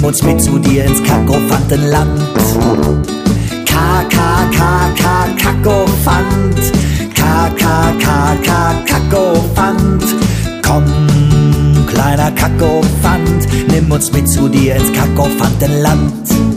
uns mit zu dir ins Kakofantenland. Kakophant, Kakophant. Komm, kleiner Kakophant, nimm uns mit zu dir ins Kakofantenland.